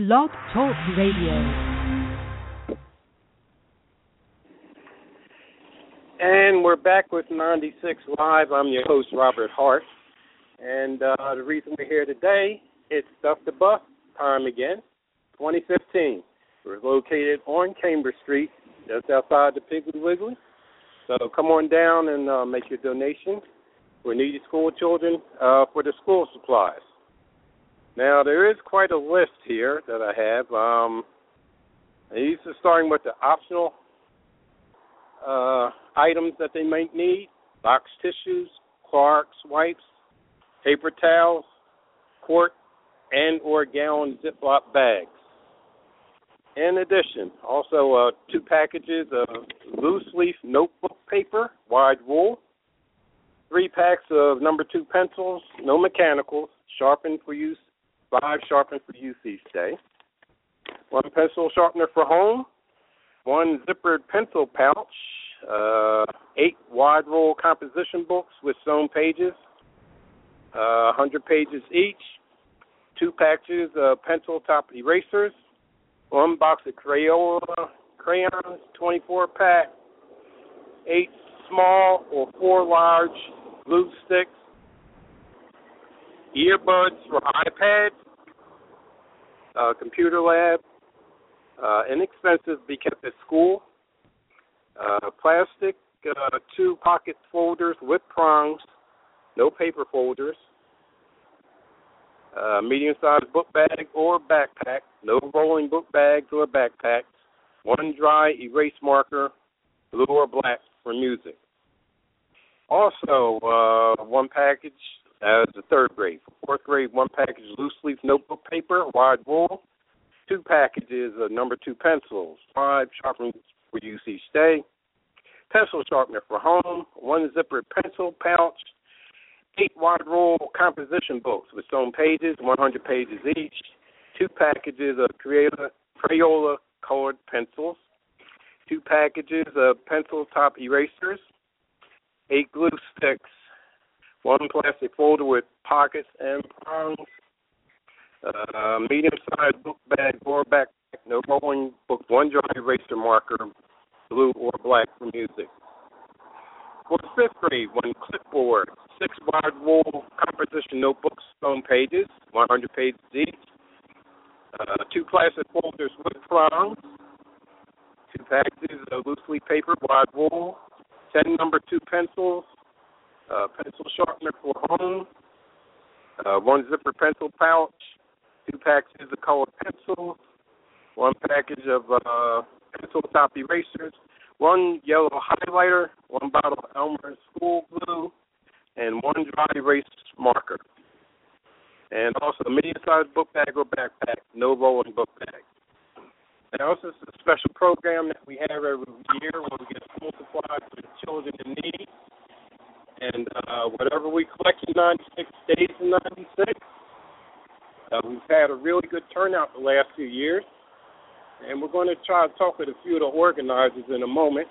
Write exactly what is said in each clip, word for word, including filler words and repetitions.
Blog Talk Radio. And we're back with ninety-six Live. I'm your host, Robert Hart. And uh, the reason we're here today, it's Stuff the Buff time again, twenty fifteen. We're located on Cambridge Street, just outside the Piggly Wiggly. So come on down and uh, make your donation for needy school children uh, for the school supplies. Now, there is quite a list here that I have. Um, these are starting with the optional uh, items that they might need: box tissues, Clorox wipes, paper towels, quart and or gallon Ziploc bags. In addition, also uh, two packages of loose-leaf notebook paper, wide rule, three packs of number two pencils, no mechanicals, sharpened for use, five sharpened for use each day, one pencil sharpener for home, one zippered pencil pouch, uh, eight wide roll composition books with sewn pages, uh, one hundred pages each, two packages of pencil top erasers, one box of Crayola crayons, twenty-four pack, eight small or four large glue sticks, earbuds for iPads, uh, computer lab, uh, inexpensive, be kept at school, uh, plastic, uh, two pocket folders with prongs, no paper folders, uh, medium-sized book bag or backpack, no rolling book bags or backpacks, one dry erase marker, blue or black for music. Also, uh, one package as the third grade. For fourth grade, one package loose-leaf notebook paper, wide rule, two packages of number two pencils, five sharpeners for use each day, pencil sharpener for home, one zippered pencil pouch, eight wide roll composition books with sewn pages, one hundred pages each, two packages of Crayola, Crayola colored pencils, two packages of pencil top erasers, eight glue sticks, one plastic folder with pockets and prongs, uh, medium-sized book bag or backpack, no rolling book, one dry eraser marker, blue or black for music. For the fifth grade, one clipboard, six wide roll composition notebooks, sewn pages, one hundred pages each, uh, two plastic folders with prongs, two packages of loose-leaf paper, wide roll, ten number two pencils, uh, pencil sharpener for home, uh, one zipper pencil pouch, two packages of colored pencils, one package of uh, pencil top erasers, one yellow highlighter, one bottle of Elmer's school glue, and one dry erase marker. And also a medium-sized book bag or backpack, no rolling book bag. Now, this is a special program that we have every year where we get school supplies for the children in need. And uh, whatever we collect in ninety-six stays in ninety-six. Uh, we've had a really good turnout the last few years. And we're going to try to talk with a few of the organizers in a moment.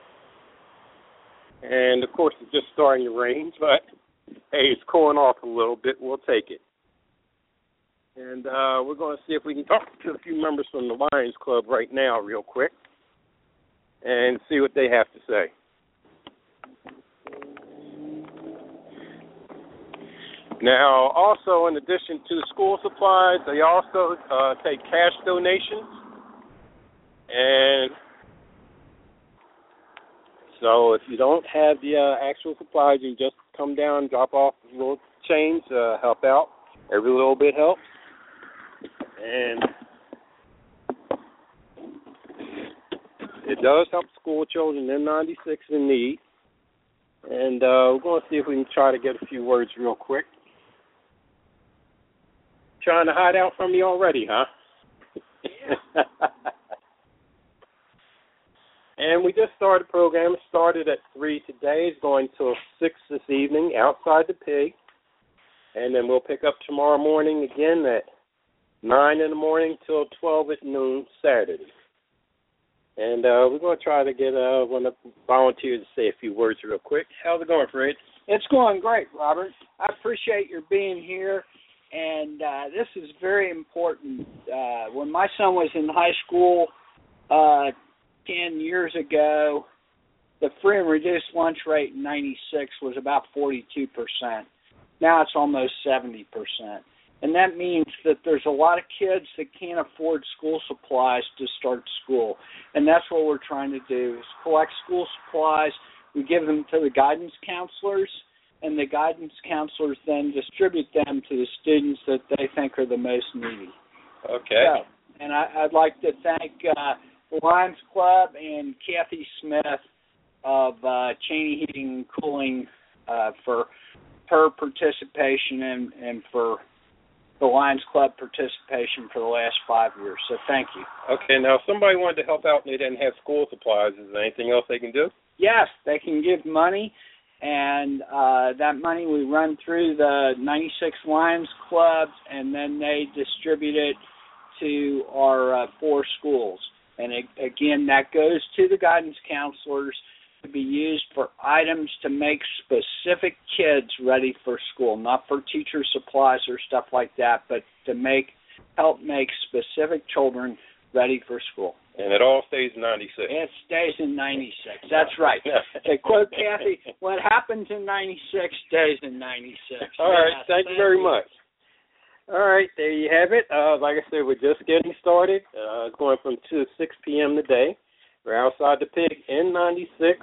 And, of course, it's just starting to rain, but, hey, it's cooling off a little bit. We'll take it. And uh, we're going to see if we can talk to a few members from the Lions Club right now real quick and see what they have to say. Now, also, in addition to school supplies, they also uh, take cash donations. And so if you don't have the uh, actual supplies, you just come down, drop off a little change, uh, help out. Every little bit helps. And it does help school children in ninety-six in need. And uh, we're going to see if we can try to get a few words real quick. Trying to hide out from me already, huh? And we just started the program. It started at three today. It's going till six this evening outside the Pig. And then we'll pick up tomorrow morning again at nine in the morning till twelve at noon Saturday. And uh, we're going to try to get uh, one of the volunteers to say a few words real quick. How's it going, Fred? It's going great, Robert. I appreciate your being here and uh, this is very important. Uh, when my son was in high school uh, ten years ago, the free and reduced lunch rate in ninety-six was about forty-two percent. Now it's almost seventy percent. And that means that there's a lot of kids that can't afford school supplies to start school. And that's what we're trying to do, is collect school supplies. We give them to the guidance counselors, and the guidance counselors then distribute them to the students that they think are the most needy. Okay. So, and I, I'd like to thank uh, the Lions Club and Kathy Smith of uh, Cheney Heating and Cooling uh, for her participation and, and for the Lions Club participation for the last five years. So thank you. Okay, now if somebody wanted to help out and they didn't have school supplies, is there anything else they can do? Yes, they can give money, and uh, that money we run through the ninety-six Lions Club, and then they distribute it to our uh, four schools. And it, again, that goes to the guidance counselors to be used for items to make specific kids ready for school, not for teacher supplies or stuff like that, but to make help make specific children ready for school. And it all stays in ninety-six. It stays in ninety-six. That's right. To quote Kathy, what happens in ninety-six stays in ninety-six. All right. Yes, thank, thank you very you. much. All right. There you have it. Uh, like I said, we're just getting started. Uh, it's going from two to six p.m. today. We're outside the Pig in ninety-six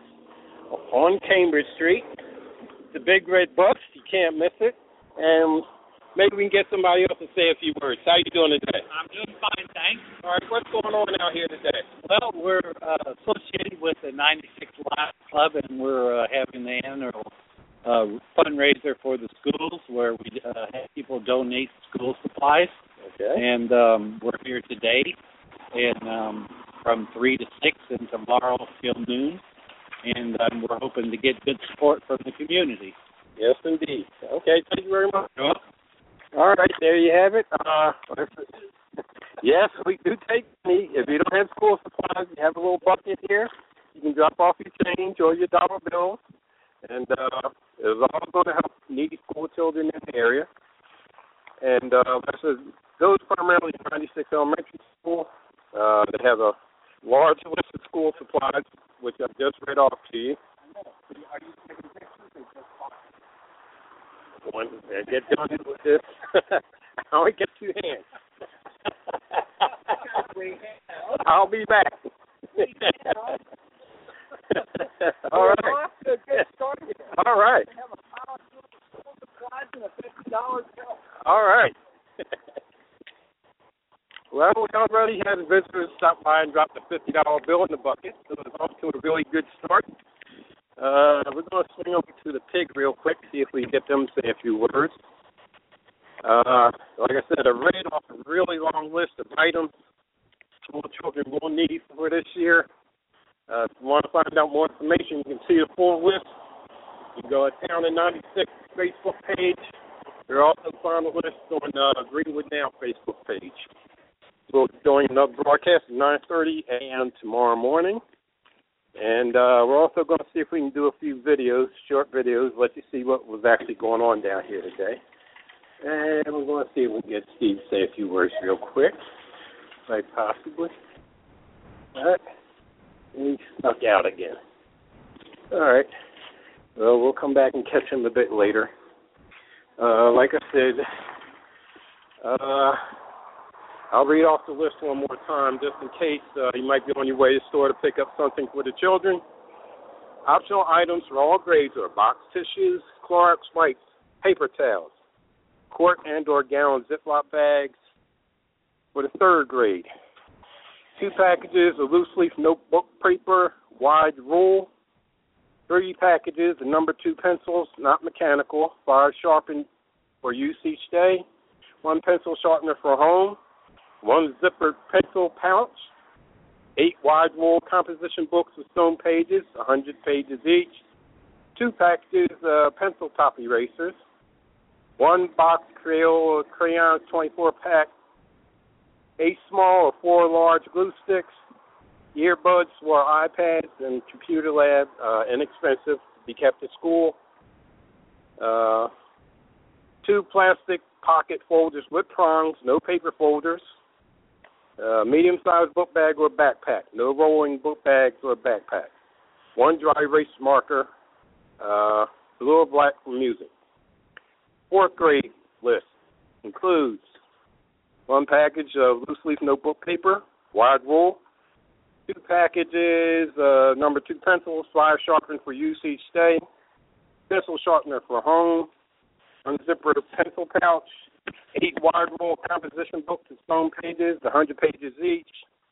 on Cambridge Street. The Big Red Bus. You can't miss it. And maybe we can get somebody else to say a few words. How you doing today? I'm doing fine, thanks. All right, what's going on out here today? Well, we're uh, associated with the ninety-six Lions Club, and we're uh, having the annual uh, fundraiser for the schools where we uh, have people donate school supplies. Okay. And um, we're here today and um, from three to six and tomorrow till noon. And um, we're hoping to get good support from the community. Yes, indeed. Okay, thank you very much. All right, there you have it. Uh, yes, we do take money. If you don't have school supplies, you have a little bucket here. You can drop off your change or your dollar bills. And uh, it's all going to help needy school children in the area. And uh, this is, goes primarily to ninety-six Elementary School. Uh, they have a large list of school supplies, which I've just read off to you. One, I get done with this. I only get two hands. I'll be back. All right. All right. All right. Well, we already had visitors stop by and drop the fifty dollar bill in the bucket, so it's off to a really good start. Uh, we're going to swing over to the Pig real quick, see if we can get them to say a few words. Uh, like I said, I read off a really long list of items school children will need for this year. Uh, if you want to find out more information, you can see the full list. You can go to Town in ninety-six Facebook page. You'll also find the list on uh, Greenwood Now Facebook page. We'll be doing another broadcast at nine thirty a.m. tomorrow morning. And uh, we're also going to see if we can do a few videos, short videos, let you see what was actually going on down here today. And we're going to see if we can get Steve to say a few words real quick, like possibly. All right. And he snuck out again. All right. Well, we'll come back and catch him a bit later. Uh, like I said, uh, I'll read off the list one more time just in case uh, you might be on your way to the store to pick up something for the children. Optional items for all grades are box tissues, Clorox wipes, paper towels, quart and or gallon Ziploc bags for the third grade. Two packages of loose leaf notebook paper, wide rule. Three packages of number two pencils, not mechanical, fire sharpened for use each day. One pencil sharpener for home. One zippered pencil pouch. Eight wide rule composition books with stone pages, one hundred pages each. Two packages of uh, pencil top erasers. One box Crayola crayons, twenty-four pack. Eight small or four large glue sticks. Earbuds for iPads and computer lab, uh, inexpensive, to be kept at school. Uh, two plastic pocket folders with prongs, no paper folders, uh, medium-sized book bag or backpack, no rolling book bags or backpack, one dry erase marker, uh, blue or black for music. Fourth grade list includes one package of loose-leaf notebook paper, wide rule, two packages, uh, number two pencils, five sharpener for use each day, pencil sharpener for home, unzipper pencil pouch, eight wide rule composition books with stone pages, one hundred pages each,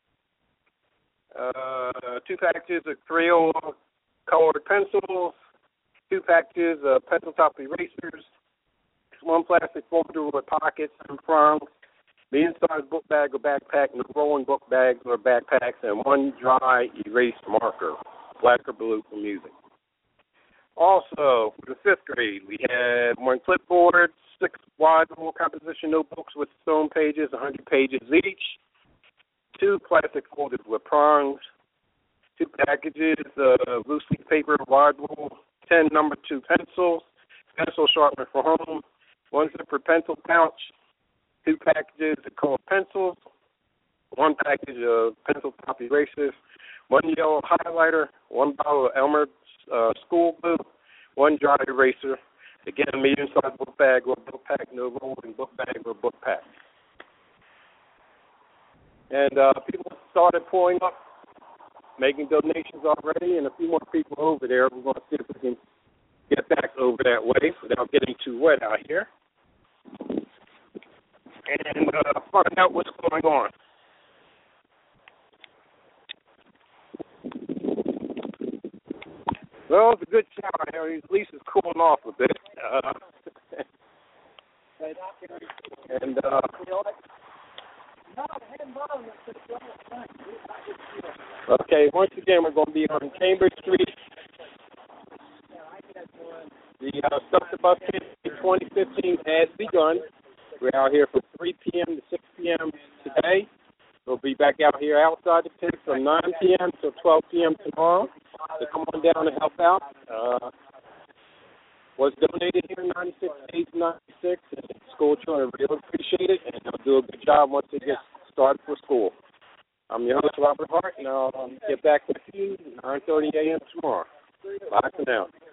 uh, two packages of Crayola colored pencils, two packages of pencil top erasers, one plastic folder with pockets and prongs, medium-sized book bag or backpack, no rolling book bags or backpacks, and one dry erase marker, black or blue for music. Also, for the fifth grade, we had one clipboard, six wide rule composition notebooks with stone pages, one hundred pages each, two plastic folders with prongs, two packages of loose leaf paper, wide rule, ten number two pencils, pencil sharpener for home, one zipper pencil pouch, two packages of colored pencils, one package of pencil top erasers, one yellow highlighter, one bottle of Elmer's uh, school glue, one dry eraser, again, a medium-sized book bag or book pack, no rolling book bag or book pack. And uh, people started pulling up, making donations already, and a few more people over there. We're going to see if we can get back over that way without getting too wet out here. And uh, find out what's going on. Well, it's a good shower here. At least it's cooling off a bit. Uh, and uh, okay, once again, we're going to be on Cambridge Street. The uh, Stuff the Bus twenty fifteen has begun. We're out here from three p.m. to six p.m. today. We'll be back out here outside the pit from nine p.m. till twelve p.m. tomorrow. So come on down and help out. Uh, was donated here in ninety-six, age ninety-six, and school children really appreciate it, and they'll do a good job once they get started for school. I'm your host, Robert Hart, and I'll get back with you at nine thirty a.m. tomorrow. Bye for now.